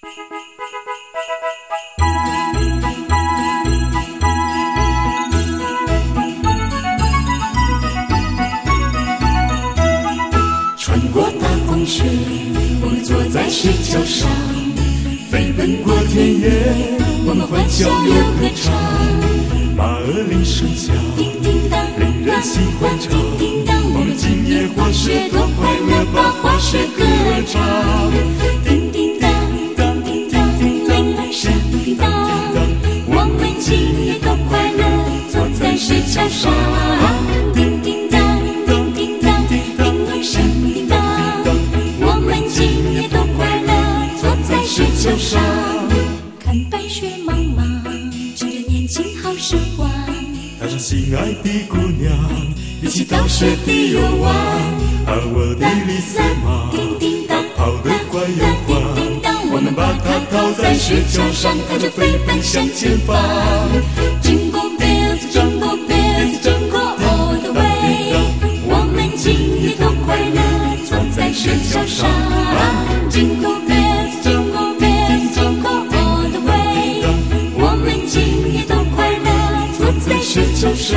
穿过大风雪，我们坐在雪橇上，飞奔过田野，我们欢笑又歌唱。马儿铃声响，叮叮当，令人心欢畅。叮叮当， 我们今夜滑雪多快乐，把滑雪歌儿唱。 叮叮当，叮叮当，铃儿响叮当，我们今夜多快乐，坐在雪橇上。叮叮当，叮叮当，铃儿响叮当，我们今夜多快乐，坐在雪橇上。看白雪茫茫，趁着年轻好时光， 带上心爱的姑娘，一起到雪地游玩。而我的丽丝玛，她跑得快又欢。我们把她套在雪橇上，她就飞奔向前方。 Jingle bells, jingle bells, jingle all the way。我们今夜多快乐，坐在雪橇上。Jingle bells, jingle bells, jingle all the way。我们今夜多快乐，坐在雪橇上。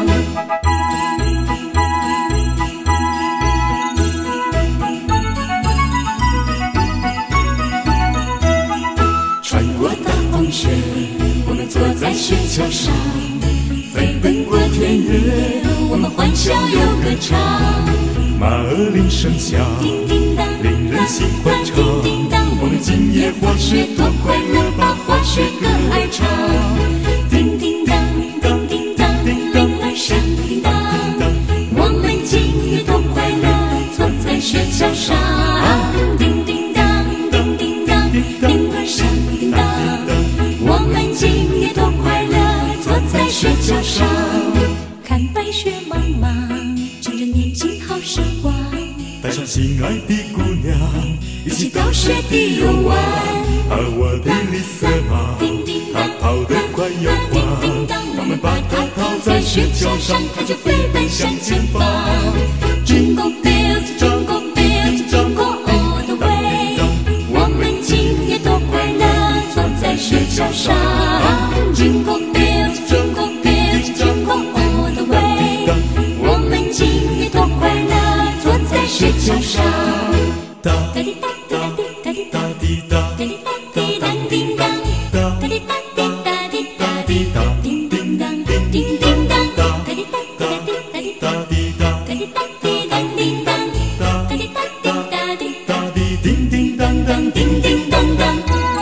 穿过大风雪，我们坐在雪橇上，飞奔过田野，我们欢笑又歌唱。 马儿铃声响， 叮叮当， 令人心欢畅。 叮叮当， 我们今夜滑雪多快乐，把滑雪歌儿唱。 叮叮当，叮叮当，铃儿响叮当，我们今夜多快乐，坐在雪橇上。叮叮当，叮叮当，铃儿响叮当，我们今夜多快乐，坐在雪橇上。看白雪茫茫，趁着年轻好时光， 带上心爱的姑娘，一起到雪雪地游玩。 而我的丽丝玛，她跑得快又欢。我们把她套在雪橇上，她就飞奔向前方。 Jingle bells, jingle bells, jingle all the way。我们今夜多快乐，坐在雪橇上。Jingle bells, jingle bells, jingle all the way。我们今夜多快乐，坐在雪橇上。 哒哒滴哒哒滴哒滴哒哒滴哒， 哒滴哒叮叮当，哒滴哒滴哒滴哒滴哒叮叮当，叮叮当，哒滴哒哒滴哒滴哒哒滴哒， 哒滴哒滴哒叮当，哒滴哒滴哒滴哒滴叮叮当当，叮叮当当。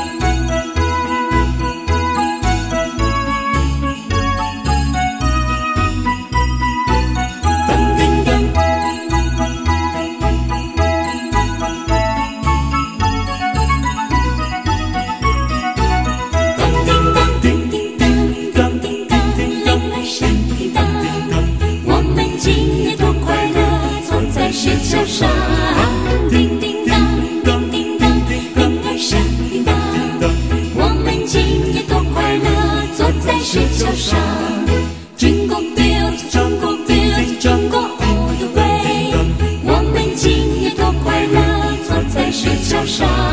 当叮当。雪橇上，叮叮当，叮叮当，铃儿响叮当，我们今夜多快乐，坐在雪橇上。Jingle bells, jingle bells, jingle all the way。我们今夜多快乐，坐在雪橇上。